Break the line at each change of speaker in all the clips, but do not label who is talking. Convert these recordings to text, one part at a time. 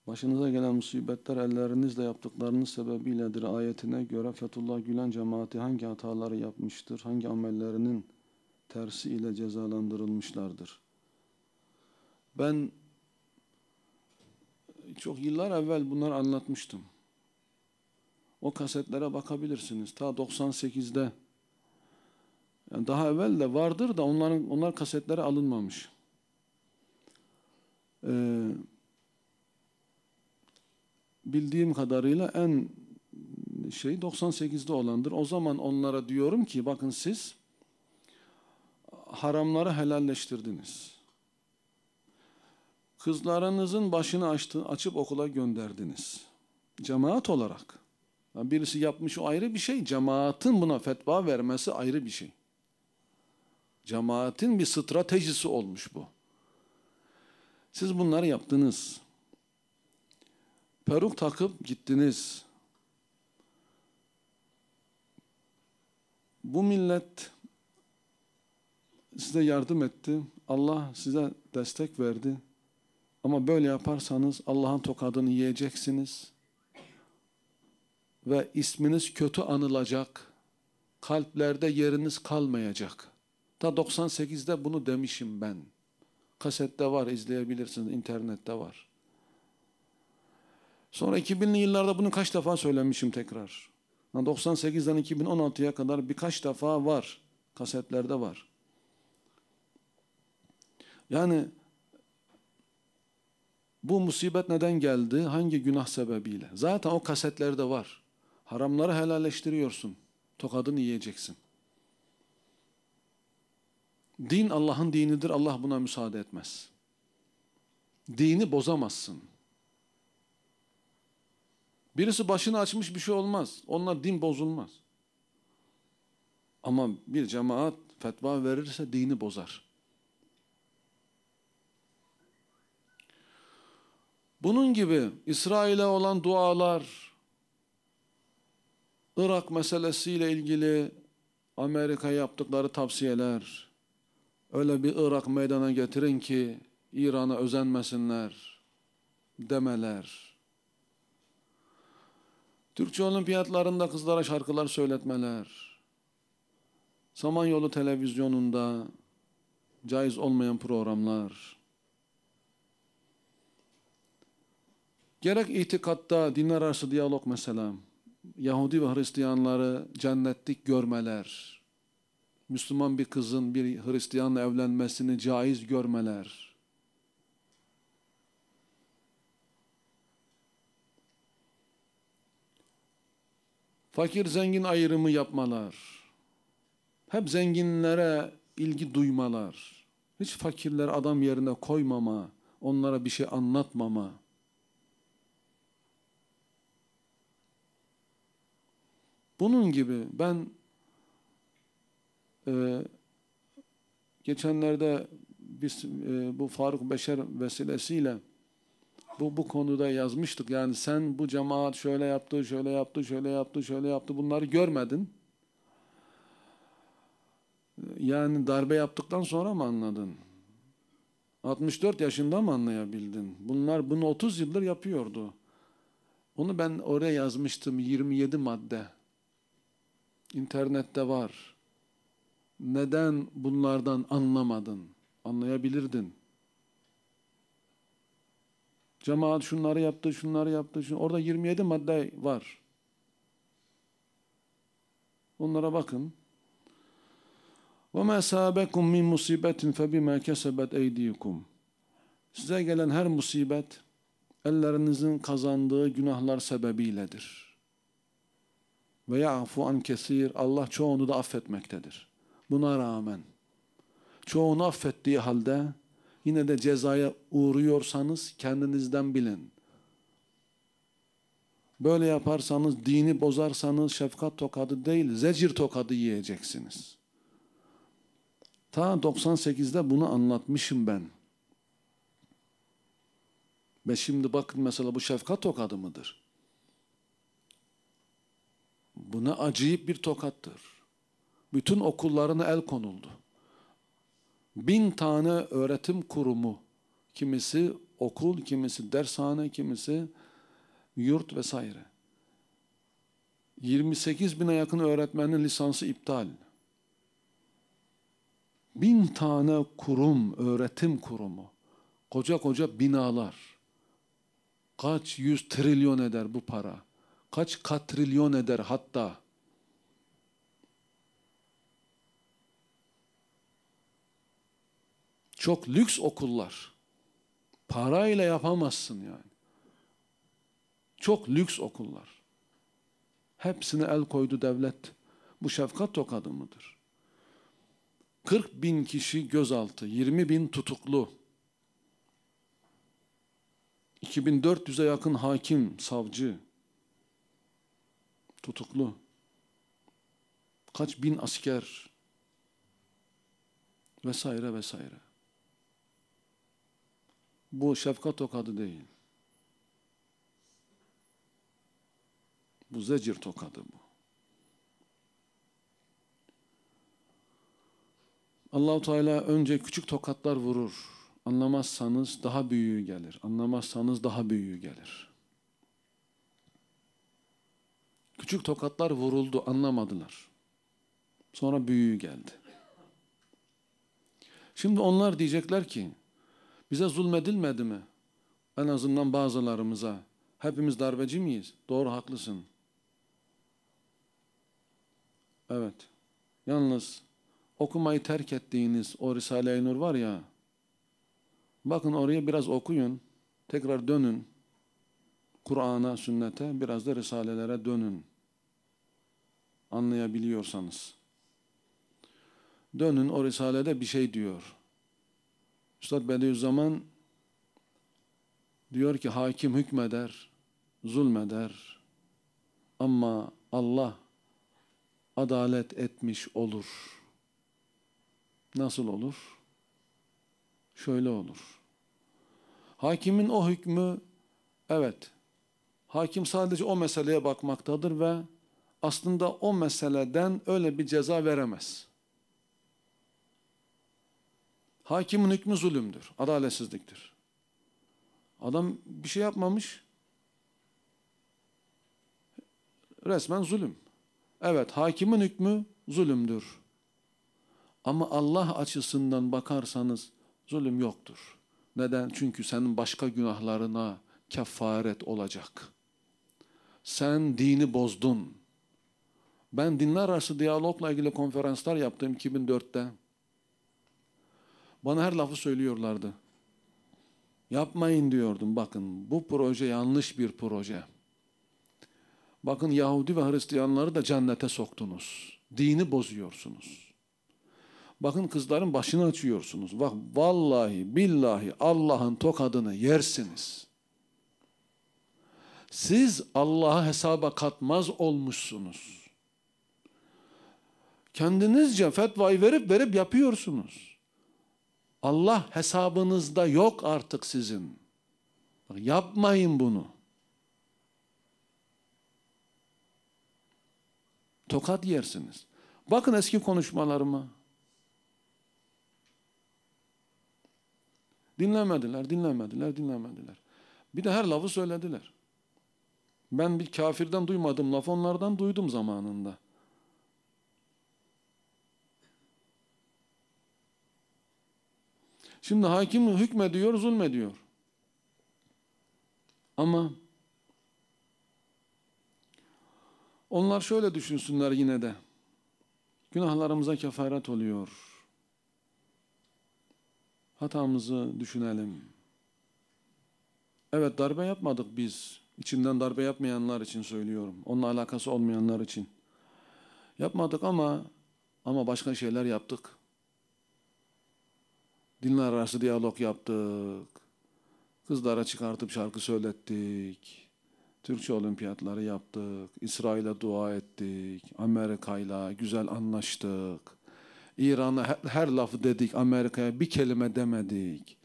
Başınıza gelen musibetler ellerinizle yaptıklarınız sebebiyledir ayetine göre Fethullah Gülen cemaati hangi hataları yapmıştır, hangi amellerinin tersi ile cezalandırılmışlardır? Ben çok yıllar evvel bunları anlatmıştım. O kasetlere bakabilirsiniz. Ta 98'de, yani daha evvel de vardır da onlar kasetlere alınmamış. Bildiğim kadarıyla en 98'de olandır. O zaman onlara diyorum ki bakın siz haramları helalleştirdiniz. Kızlarınızın başını açıp okula gönderdiniz. Cemaat olarak. Birisi yapmış o ayrı bir şey. Cemaatin buna fetva vermesi ayrı bir şey. Cemaatin bir stratejisi olmuş bu. Siz bunları yaptınız. Peruk takıp gittiniz. Bu millet size yardım etti. Allah size destek verdi. Ama böyle yaparsanız Allah'ın tokadını yiyeceksiniz. Ve isminiz kötü anılacak. Kalplerde yeriniz kalmayacak. Ta 98'de bunu demişim ben. Kasette var, izleyebilirsiniz, internette var. Sonra 2000'li yıllarda bunu kaç defa söylemişim tekrar. 98'den 2016'ya kadar birkaç defa var. Kasetlerde var. Yani bu musibet neden geldi? Hangi günah sebebiyle? Zaten o kasetlerde var. Haramları helalleştiriyorsun. Tokadını yiyeceksin. Din Allah'ın dinidir. Allah buna müsaade etmez. Dini bozamazsın. Birisi başını açmış bir şey olmaz. Onunla din bozulmaz. Ama bir cemaat fetva verirse dini bozar. Bunun gibi İsrail'e olan dualar, Irak meselesiyle ilgili Amerika'ya yaptıkları tavsiyeler, öyle bir Irak meydana getirin ki İran'a özenmesinler demeler, Türkçe olimpiyatlarında kızlara şarkılar söyletmeler, Samanyolu televizyonunda caiz olmayan programlar, gerek itikatta dinler arası diyalog mesela, Yahudi ve Hristiyanları cennetlik görmeler, Müslüman bir kızın bir Hristiyanla evlenmesini caiz görmeler, fakir zengin ayrımı yapmalar, hep zenginlere ilgi duymalar, hiç fakirleri adam yerine koymama, onlara bir şey anlatmama. Bunun gibi ben geçenlerde biz bu Faruk Beşer vesilesiyle bu konuda yazmıştık. Yani sen bu cemaat şöyle yaptı, şöyle yaptı, şöyle yaptı, şöyle yaptı, bunları görmedin. Yani darbe yaptıktan sonra mı anladın? 64 yaşında mı anlayabildin? Bunlar bunu 30 yıldır yapıyordu. Onu ben oraya yazmıştım, 27 madde. İnternette var. Neden bunlardan anlamadın? Anlayabilirdin. Cemaat şunları yaptı, şunları yaptı. Orada 27 madde var. Onlara bakın. وَمَا سَابَكُمْ مِنْ مُصِيبَةٍ فَبِمَا كَسَبَتْ اَيْدِيكُمْ Size gelen her musibet, ellerinizin kazandığı günahlar sebebiyledir. Ve ya'fu an kesir, Allah çoğunu da affetmektedir. Buna rağmen, çoğunu affettiği halde, yine de cezaya uğruyorsanız kendinizden bilin. Böyle yaparsanız, dini bozarsanız şefkat tokadı değil, zecir tokadı yiyeceksiniz. Ta 98'de bunu anlatmışım ben. Ve şimdi bakın mesela bu şefkat tokadı mıdır? Buna acayip bir tokattır. Bütün okullarına el konuldu. 1000 tane öğretim kurumu, kimisi okul, kimisi dershane, kimisi yurt vesaire. 28 bine yakın öğretmenin lisansı iptal. 1000 tane kurum, öğretim kurumu, koca koca binalar. Kaç yüz trilyon eder bu para? Kaç katrilyon eder hatta? Çok lüks okullar. Parayla yapamazsın yani. Çok lüks okullar. Hepsine el koydu devlet. Bu şefkat tokadı mıdır? 40 bin kişi gözaltı, 20 bin tutuklu. 2400'e yakın hakim, savcı tutuklu. Kaç bin asker vesaire vesaire. Bu şefkat tokadı değil. Bu zecir tokadı bu. Allah-u Teala önce küçük tokatlar vurur. Anlamazsanız daha büyüğü gelir. Anlamazsanız daha büyüğü gelir. Küçük tokatlar vuruldu, anlamadılar. Sonra büyüğü geldi. Şimdi onlar diyecekler ki, bize zulmedilmedi mi? En azından bazılarımıza. Hepimiz darbeci miyiz? Doğru, haklısın. Evet. Yalnız okumayı terk ettiğiniz o Risale-i Nur var ya, bakın oraya biraz okuyun, tekrar dönün. Kur'an'a, sünnete, biraz da risalelere dönün. Anlayabiliyorsanız. Dönün, o risalede bir şey diyor. Üstad Bediüzzaman diyor ki hakim hükmeder, zulmeder ama Allah adalet etmiş olur. Nasıl olur? Şöyle olur. Hakimin o hükmü, evet, hakim sadece o meseleye bakmaktadır ve aslında o meseleden öyle bir ceza veremez. Hakimin hükmü zulümdür, adaletsizliktir. Adam bir şey yapmamış, resmen zulüm. Evet, hakimin hükmü zulümdür. Ama Allah açısından bakarsanız zulüm yoktur. Neden? Çünkü senin başka günahlarına kefaret olacak. Sen dini bozdun. Ben dinler arası diyalogla ilgili konferanslar yaptım 2004'te. Bana her lafı söylüyorlardı. Yapmayın diyordum. Bakın bu proje yanlış bir proje. Bakın Yahudi ve Hristiyanları da cennete soktunuz. Dini bozuyorsunuz. Bakın kızların başını açıyorsunuz. Bak vallahi billahi Allah'ın tokadını yersiniz. Siz Allah'a hesaba katmaz olmuşsunuz. Kendinizce fetvayı verip yapıyorsunuz. Allah hesabınızda yok artık sizin. Bak, yapmayın bunu. Tokat yersiniz. Bakın eski konuşmalarıma. Dinlemediler. Bir de her lafı söylediler. Ben bir kafirden duymadım laf, onlardan duydum zamanında. Şimdi hakim hükmediyor, zulmediyor. Ama onlar şöyle düşünsünler yine de. Günahlarımıza kefaret oluyor. Hatamızı düşünelim. Evet, darbe yapmadık biz. İçinden darbe yapmayanlar için söylüyorum. Onunla alakası olmayanlar için. Yapmadık ama başka şeyler yaptık. Dinler arası diyalog yaptık. Kızlara çıkartıp şarkı söylettik. Türkçe olimpiyatları yaptık. İsrail'e dua ettik. Amerika'yla güzel anlaştık. İran'a her lafı dedik. Amerika'ya bir kelime demedik.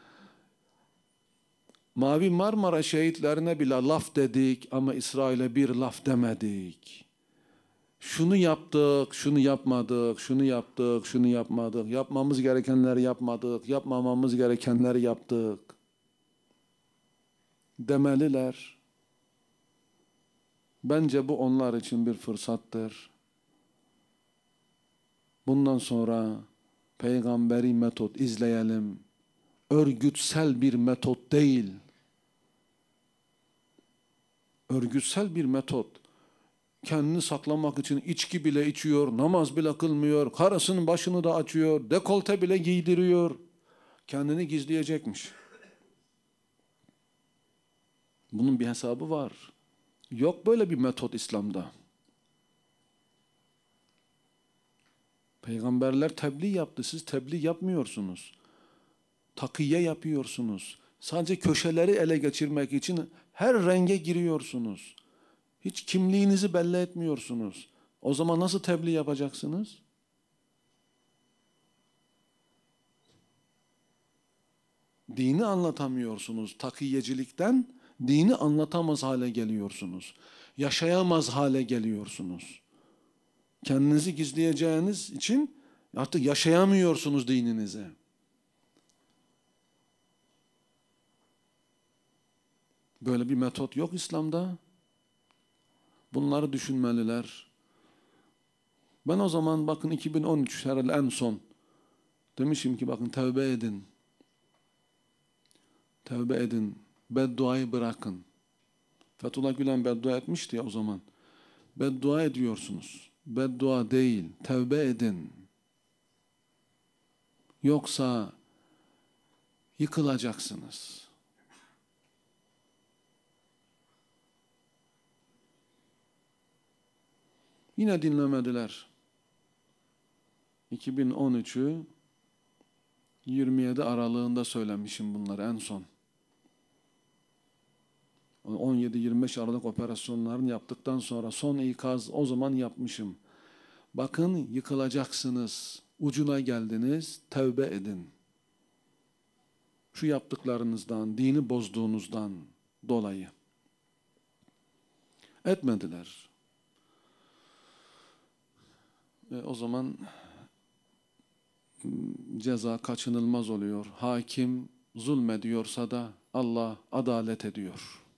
Mavi Marmara şehitlerine bile laf dedik ama İsrail'e bir laf demedik. Şunu yaptık, şunu yapmadık, şunu yaptık, şunu yapmadık. Yapmamız gerekenleri yapmadık, yapmamamız gerekenleri yaptık. demeliler. Bence bu onlar için bir fırsattır. Bundan sonra peygamberi metot izleyelim. Örgütsel bir metot değil. Örgütsel bir metot. Kendini saklamak için içki bile içiyor, namaz bile kılmıyor, karısının başını da açıyor, dekolte bile giydiriyor. Kendini gizleyecekmiş. Bunun bir hesabı var. Yok böyle bir metot İslam'da. Peygamberler tebliğ yaptı, siz tebliğ yapmıyorsunuz. Takiye yapıyorsunuz. Sadece köşeleri ele geçirmek için her renge giriyorsunuz. Hiç kimliğinizi belli etmiyorsunuz. O zaman nasıl tebliğ yapacaksınız? Dini anlatamıyorsunuz. Takiyecilikten dini anlatamaz hale geliyorsunuz. Yaşayamaz hale geliyorsunuz. Kendinizi gizleyeceğiniz için artık yaşayamıyorsunuz dininizi. Böyle bir metot yok İslam'da. Bunları düşünmeliler. Ben o zaman bakın 2013 herhalde en son demişim ki bakın tövbe edin. Tövbe edin. Bedduayı bırakın. Fethullah Gülen beddua etmişti ya o zaman. Beddua ediyorsunuz. Beddua değil. Tövbe edin. Yoksa yıkılacaksınız. Yine dinlemediler. 2013'ü 27 aralığında söylemişim bunları en son. 17-25 Aralık operasyonlarını yaptıktan sonra son ikaz o zaman yapmışım. Bakın yıkılacaksınız. Ucuna geldiniz. Tövbe edin. Şu yaptıklarınızdan, dini bozduğunuzdan dolayı. Etmediler. O zaman ceza kaçınılmaz oluyor. Hakim zulmediyorsa da Allah adalet ediyor.